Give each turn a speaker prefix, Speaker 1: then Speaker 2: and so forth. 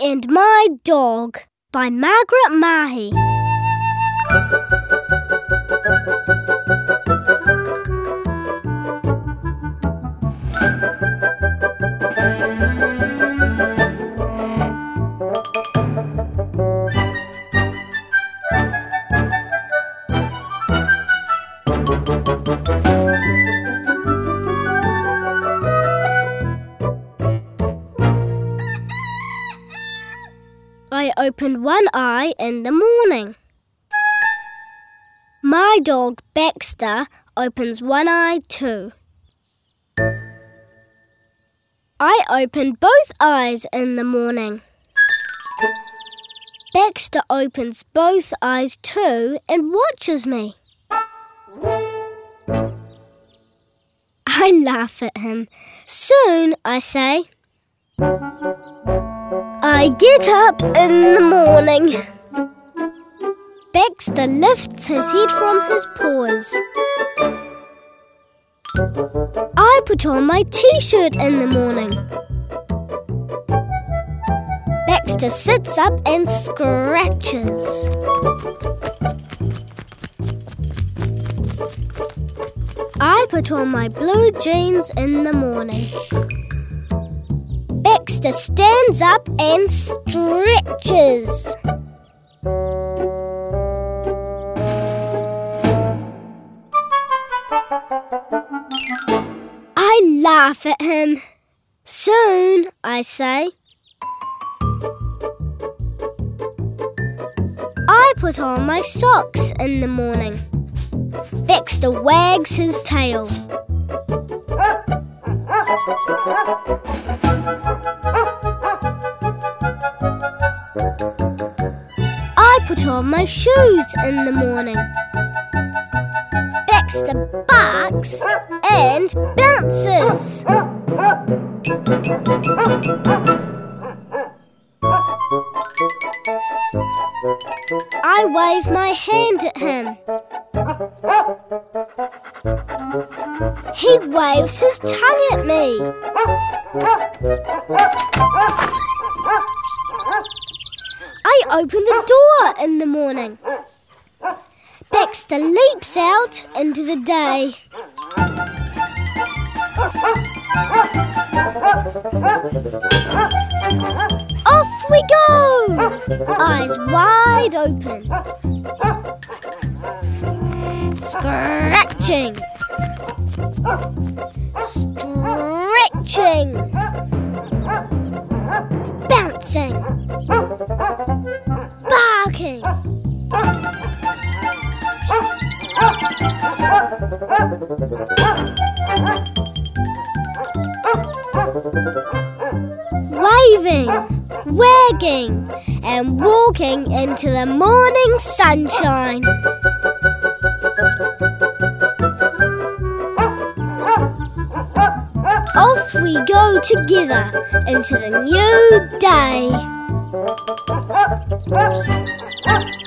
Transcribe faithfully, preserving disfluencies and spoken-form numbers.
Speaker 1: and My Dog by Margaret Mahy. I opened one eye in the morning. My dog Baxter opens one eye too. I opened both eyes in the morning. Baxter opens both eyes too and watches me. I laugh at him. Soon I say, I get up in the morning. Baxter lifts his head from his paws. I put on my t-shirt in the morning. Baxter sits up and scratches. I put on my blue jeans in the morning. Baxter stands up and stretches. I laugh at him. Soon, I say, I put on my socks in the morning. Baxter wags his tail. I put on my shoes in the morning. Baxter barks and bounces. I wave my hand at him. He waves his tongue at me. I open the door in the morning. Baxter leaps out into the day. Off we go! Eyes wide open. Scratching. Stretching. Bouncing. Barking. Waving, wagging, and walking into the morning sunshine. Off we go together into the new day.